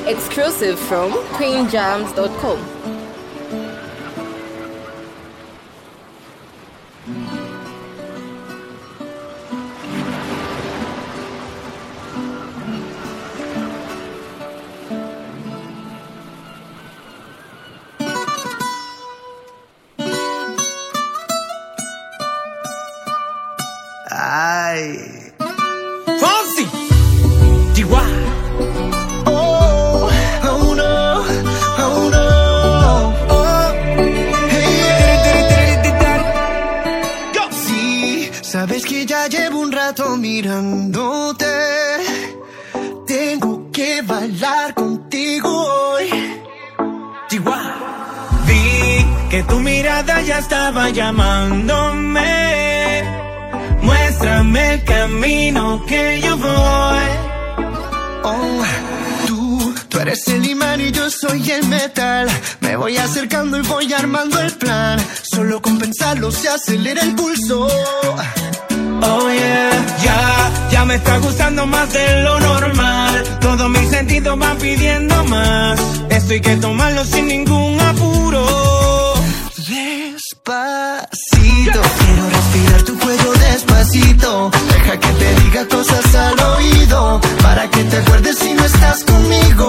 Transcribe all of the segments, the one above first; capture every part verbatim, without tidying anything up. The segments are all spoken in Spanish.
Exclusive from queen jams dot com. Ay, Fonsi, Chihuahua. Oh, oh no, oh no, oh. Hey, go. Sí, sabes que ya llevo un rato mirándote. Tengo que bailar contigo hoy. Chihuahua. Vi que tu mirada ya estaba llamándome. Muéstrame el camino que yo voy. Oh, tú, tú eres el imán y yo soy el metal. Me voy acercando y voy armando el plan. Solo con pensarlo se acelera el pulso. Oh yeah, ya, ya me está gustando más de lo normal. Todos mis sentidos van pidiendo más. Esto hay que tomarlo sin ningún apuro. Despacito, quiero respirar tu cuello despacito. Deja que te diga cosas al oído, para que te acuerdes si no estás conmigo.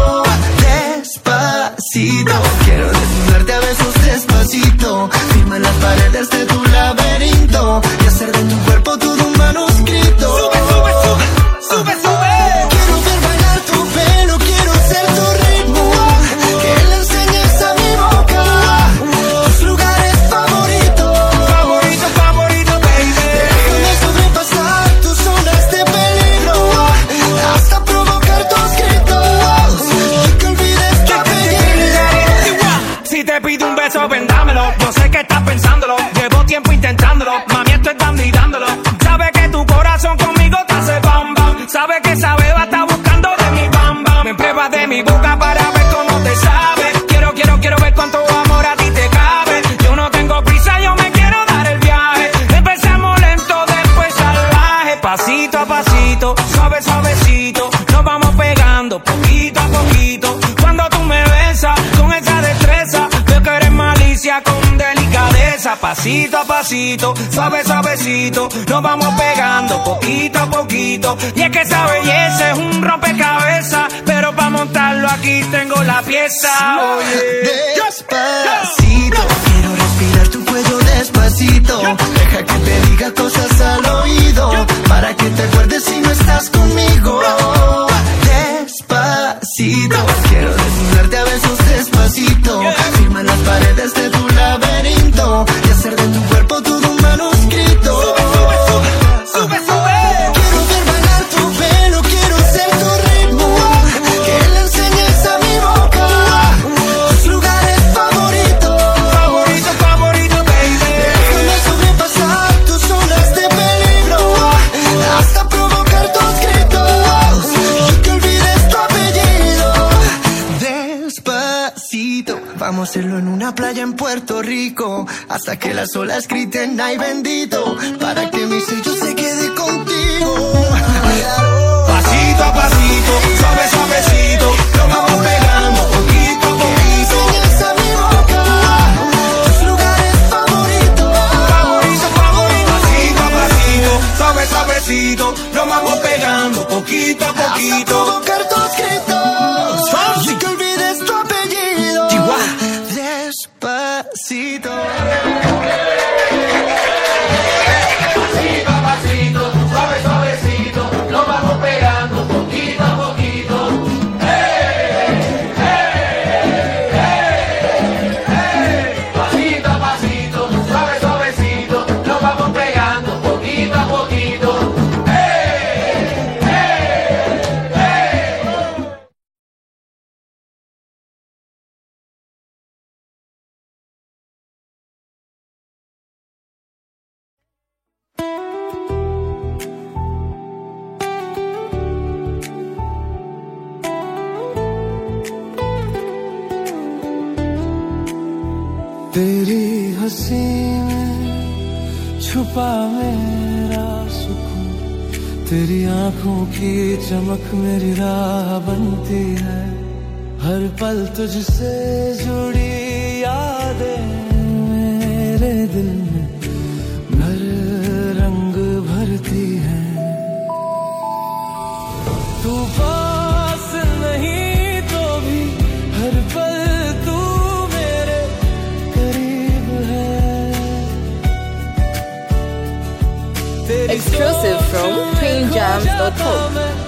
Despacito, quiero desnudarte a besos despacito. Firma en las paredes de tu laberinto y hacer de tu cuerpo todo un manuscrito. Sube, sube, sube, sube, sube. Quiero ver bailar tu pelo, quiero ser tu ritmo. Que le enseñes a mi boca tus lugares favoritos. Favorito, favorito, baby. Déjame sobrepasar tus zonas de peligro hasta provocar tus gritos y que olvides tu apellido. Si te pido un beso, vendámelo. Yo sé que estás pensándolo. Llevo tiempo intentándolo. Mami, estoy dando y dándolo. Sabe que tu corazón conmigo te hace bam bam. Sabe que esa beba está buscando de mi bam bam. Me pruebas de mi boca para ver cómo te sabe. Quiero, quiero, quiero ver cuánto amor a ti te cabe. Yo no tengo prisa, yo me quiero dar el viaje. Empecemos lento, después salvaje. Pasito a pasito, suave, suavecito. Nos vamos pegando poquito a poquito. Cuando tú me besas con esa destreza, veo que eres malicia con delicadeza. Pasito a pasito, suave, suavecito. Nos vamos pegando poquito a poquito. Y es que esa belleza es un rompecabezas, pero para montarlo aquí tengo la pieza. Oye, despacito, quiero respirar tu cuello despacito. Deja que te diga cosas al oído, para que te acuerdes si no estás conmigo. Despacito, quiero desnudarte a besos despacito. Firma en las paredes de tu laberinto y hacer de tu cuerpo todo un manuscrito. Sube, sube, sube, sube, sube. Quiero ver bailar tu pelo, quiero ser tu ritmo. Que le enseñes a mi boca tus lugares favoritos. Favorito, favorito, baby. Déjame sobrepasar tus zonas de peligro hasta provocar tus gritos y que olvides tu apellido. Despacito, vamos a hacerlo en una playa en Puerto Rico, hasta que las olas griten ay bendito, para que mi sello se quede contigo. Pasito a pasito, suave, suavecito, lo vamos pegando poquito a poquito. Enseñas a mi boca tus lugares favoritos. Favorito, favorito. Pasito a pasito, suave, suavecito, lo vamos pegando poquito a poquito. Hasta provocar tus gritos y que olvides tu apellido. Chihuahua. Despacito. Pasito a pasito, suave, suavecito, lo vamos pegando poquito a poquito. Hey, hey, hey, hey. Pasito a pasito, suave, suavecito, lo vamos pegando poquito a poquito. Hey, hey, hey. तेरी हंसी में छुपा मेरा सुकून, तेरी आंखों की चमक मेरी राह बनती है, हर पल तुझसे जुड़ी यादें मेरे दिल में भर रंग भरती है। तू पास नहीं तो भी हर पल तू मेरे करीब है। Exclusive from queen jams dot com.